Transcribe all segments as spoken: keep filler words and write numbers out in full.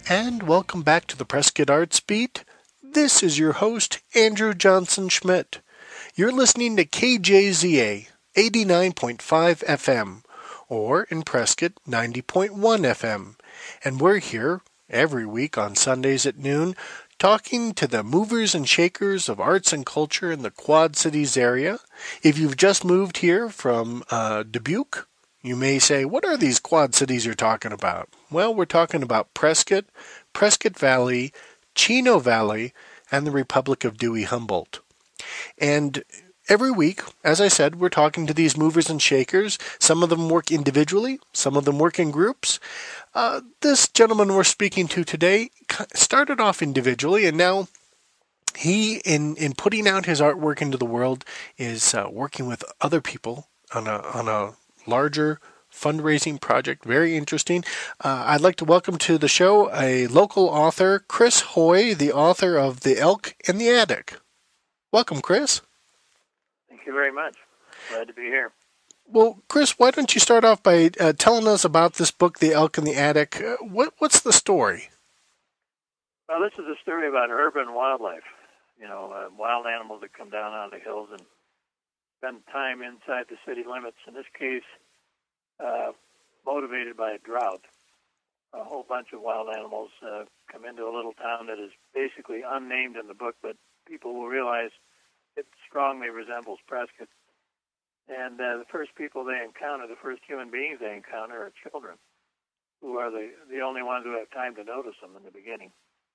And welcome back to the Prescott Arts Beat. This is your host, Andrew Johnson Schmidt. You're listening to K J Z A eighty-nine point five F M, or in Prescott, ninety point one F M. And we're here every week on Sundays at noon talking to the movers and shakers of arts and culture in the Quad Cities area. If you've just moved here from uh, Dubuque, you may say, what are these Quad Cities you're talking about? Well, we're talking about Prescott, Prescott Valley, Chino Valley, and the Republic of Dewey Humboldt. And every week, as I said, we're talking to these movers and shakers. Some of them work individually, some of them work in groups. Uh, this gentleman we're speaking to today started off individually, and now he, in, in putting out his artwork into the world, is uh, working with other people on a on a larger fundraising project. Very interesting. Uh, I'd like to welcome to the show a local author, Chris Hoy, the author of The Elk in the Attic. Welcome, Chris. Thank you very much. Glad to be here. Well, Chris, why don't you start off by uh, telling us about this book, The Elk in the Attic? Uh, what, what's the story? Well, this is a story about urban wildlife. You know, uh, wild animals that come down out of the hills and spend time inside the city limits. In this case, uh, motivated by a drought. A whole bunch of wild animals uh, come into a little town that is basically unnamed in the book, but people will realize it strongly resembles Prescott. And uh, the first people they encounter, the first human beings they encounter are children, who are the, the only ones who have time to notice them in the beginning.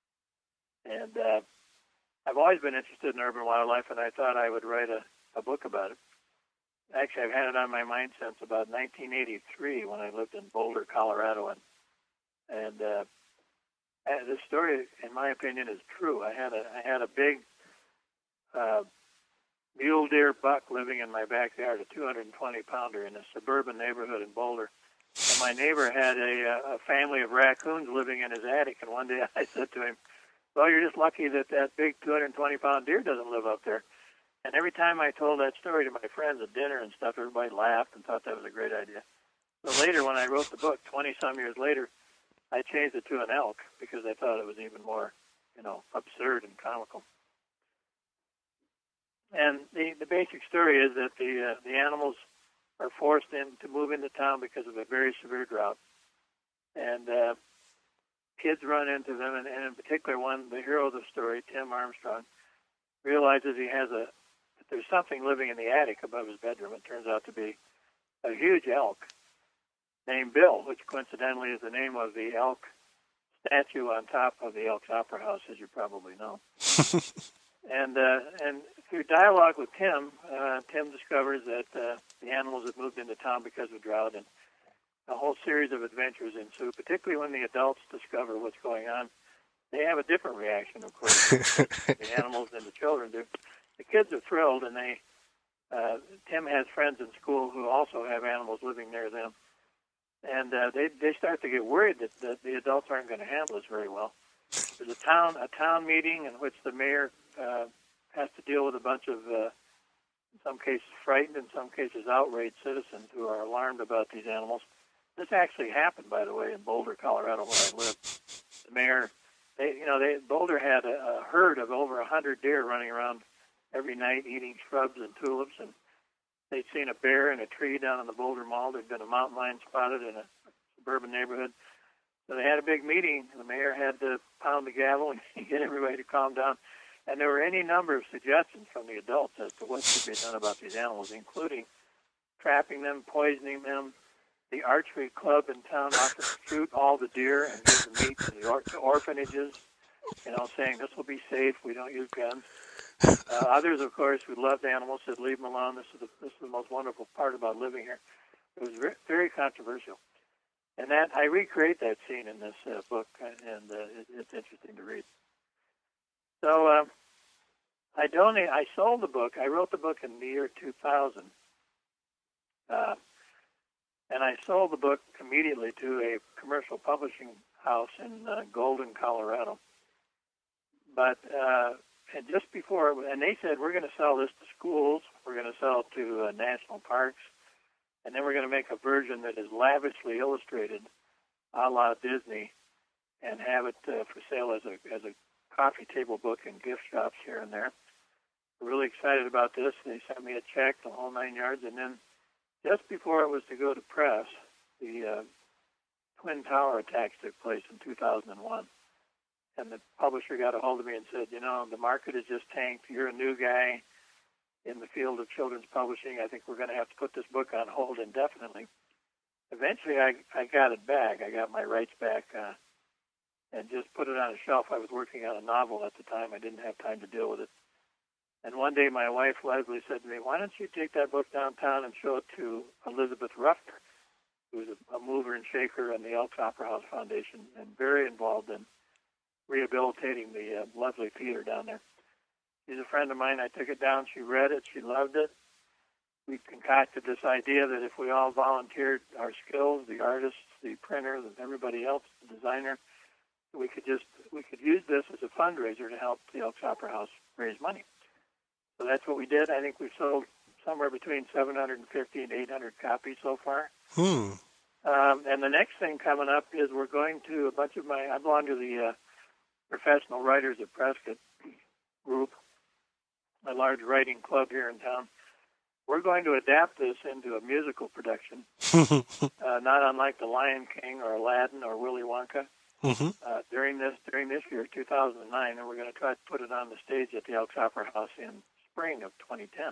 And uh, I've always been interested in urban wildlife, and I thought I would write a, a book about it. Actually, I've had it on my mind since about nineteen eighty-three when I lived in Boulder, Colorado. And, and uh, this story, in my opinion, is true. I had a, I had a big uh, mule deer buck living in my backyard, a two hundred twenty pounder in a suburban neighborhood in Boulder. And my neighbor had a, a family of raccoons living in his attic. And one day I said to him, well, you're just lucky that that big two hundred twenty pound deer doesn't live up there. And every time I told that story to my friends at dinner and stuff, everybody laughed and thought that was a great idea. So later, when I wrote the book, twenty-some years later, I changed it to an elk because I thought it was even more, you know, absurd and comical. And the, the basic story is that the uh, the animals are forced in to move into town because of a very severe drought. And uh, kids run into them, and, and in particular one, the hero of the story, Tim Armstrong, realizes he has a, that there's something living in the attic above his bedroom. It turns out to be a huge elk named Bill, which coincidentally is the name of the elk statue on top of the Elks Opera House, as you probably know. and uh, and through dialogue with Tim, uh, Tim discovers that uh, the animals have moved into town because of drought, and a whole series of adventures ensue, particularly when the adults discover what's going on. They have a different reaction, of course, the animals and the children do. The kids are thrilled, and they uh, Tim has friends in school who also have animals living near them. And uh, they they start to get worried that, that the adults aren't going to handle this very well. There's a town a town meeting in which the mayor uh, has to deal with a bunch of, uh, in some cases, frightened, in some cases, outraged citizens who are alarmed about these animals. This actually happened, by the way, in Boulder, Colorado, where I live. The mayor, they, you know, they, Boulder had a, a herd of over a hundred deer running around every night eating shrubs and tulips, and they'd seen a bear in a tree down in the Boulder Mall. There'd been a mountain lion spotted in a suburban neighborhood. So they had a big meeting. The mayor had to pound the gavel and get everybody to calm down. And there were any number of suggestions from the adults as to what should be done about these animals, including trapping them, poisoning them. The archery club in town offered to shoot all the deer and give the meat to the or- to orphanages, you know, saying this will be safe. We don't use guns. Uh, others, of course, who loved animals said, leave them alone. This is the, this is the most wonderful part about living here. It was very, very controversial. And that I recreate that scene in this uh, book, and uh, it, it's interesting to read. So uh, I donate. I sold the book. I wrote the book in the year two thousand, uh, and I sold the book immediately to a commercial publishing house in uh, Golden, Colorado. But uh, and just before, and they said, we're going to sell this to schools, we're going to sell it to uh, national parks, and then we're going to make a version that is lavishly illustrated, a la Disney, and have it uh, for sale as a as a coffee table book in gift shops here and there. We're really excited about this. They sent me a check, the whole nine yards, and then just before it was to go to press, the uh, Twin Tower attacks took place in two thousand one. And the publisher got a hold of me and said, you know, the market has just tanked. You're a new guy in the field of children's publishing. I think we're going to have to put this book on hold indefinitely. Eventually, I, I got it back. I got my rights back uh, and just put it on a shelf. I was working on a novel at the time. I didn't have time to deal with it. And one day, my wife, Leslie, said to me, why don't you take that book downtown and show it to Elizabeth Ruffner, who's a, a mover and shaker in the Elks Opera House Foundation and very involved in rehabilitating the uh, lovely theater down there. She's a friend of mine. I took it down. She read it. She loved it. We concocted this idea that if we all volunteered our skills, the artists, the printer, everybody else, the designer, we could just we could use this as a fundraiser to help the Elks Opera House raise money. So that's what we did. I think we've sold somewhere between seven hundred fifty and eight hundred copies so far. Hmm. Um, and the next thing coming up is we're going to a bunch of my, I belong to the uh, Professional Writers at Prescott group, a large writing club here in town. We're going to adapt this into a musical production, uh, not unlike The Lion King or Aladdin or Willy Wonka. Mm-hmm. Uh, during this during this year, two thousand nine, and we're going to try to put it on the stage at the Elks Opera House in spring of twenty ten.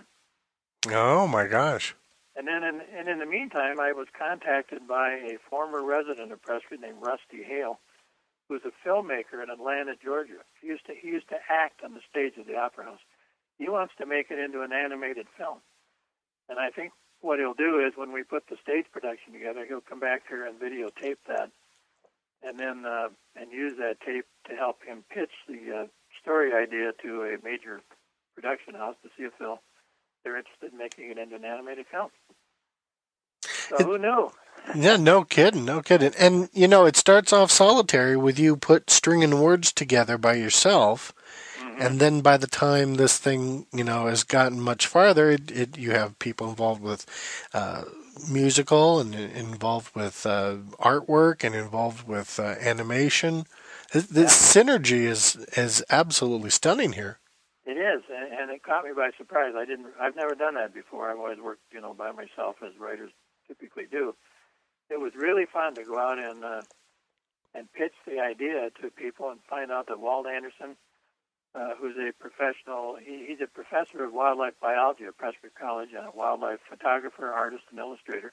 Oh my gosh! And then, in, and in the meantime, I was contacted by a former resident of Prescott named Rusty Hale, who's a filmmaker in Atlanta, Georgia. He used to he used to act on the stage of the Opera House. He wants to make it into an animated film. And I think what he'll do is when we put the stage production together, he'll come back here and videotape that, and then uh, and use that tape to help him pitch the uh, story idea to a major production house to see if they'll, they're interested in making it into an animated film. So it, who knew? Yeah, no kidding, no kidding. And, you know, it starts off solitary with you put stringing words together by yourself. Mm-hmm. And then by the time this thing, you know, has gotten much farther, it, it, you have people involved with uh, musical and involved with uh, artwork and involved with uh, animation. This, this yeah. synergy is is absolutely stunning here. It is, and, and it caught me by surprise. I didn't. I've never done that before. I've always worked, you know, by myself as writers typically do. It was really fun to go out and uh, and pitch the idea to people and find out that Walt Anderson, uh, who's a professional, he, he's a professor of wildlife biology at Prescott College and a wildlife photographer, artist, and illustrator.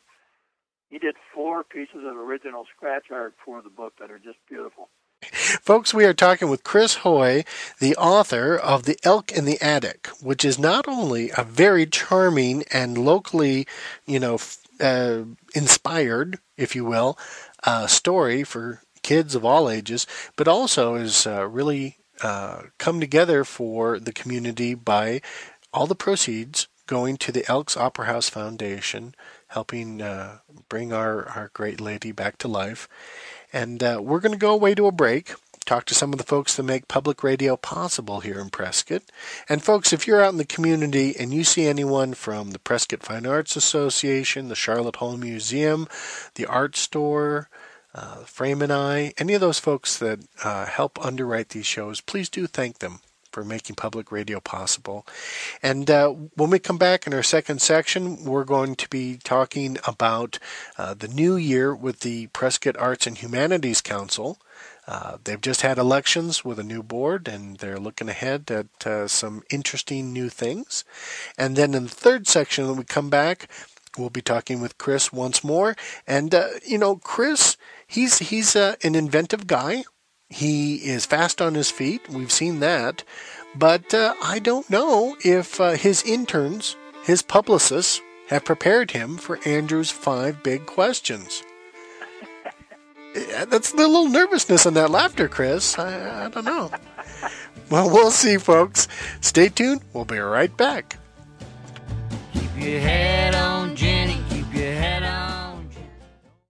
He did four pieces of original scratch art for the book that are just beautiful. Folks, we are talking with Chris Hoy, the author of The Elk in the Attic, which is not only a very charming and locally, you know, uh, inspired, if you will, uh, story for kids of all ages, but also is uh, really uh, come together for the community by all the proceeds going to the Elks Opera House Foundation, helping uh, bring our, our great lady back to life. And uh, we're going to go away to a break, talk to some of the folks that make public radio possible here in Prescott. And folks, if you're out in the community and you see anyone from the Prescott Fine Arts Association, the Charlotte Hall Museum, the Art Store, uh, Frame and I, any of those folks that uh, help underwrite these shows, please do thank them for making public radio possible. And uh, when we come back in our second section, we're going to be talking about uh, the new year with the Prescott Arts and Humanities Council. Uh, they've just had elections with a new board, and they're looking ahead at uh, some interesting new things. And then in the third section, when we come back, we'll be talking with Chris once more. And, uh, you know, Chris, he's, he's uh, an inventive guy. He is fast on his feet. We've seen that. But uh, I don't know if uh, his interns, his publicists, have prepared him for Andrew's five big questions. That's a little nervousness in that laughter, Chris. I, I don't know. Well, we'll see, folks. Stay tuned. We'll be right back. Keep your head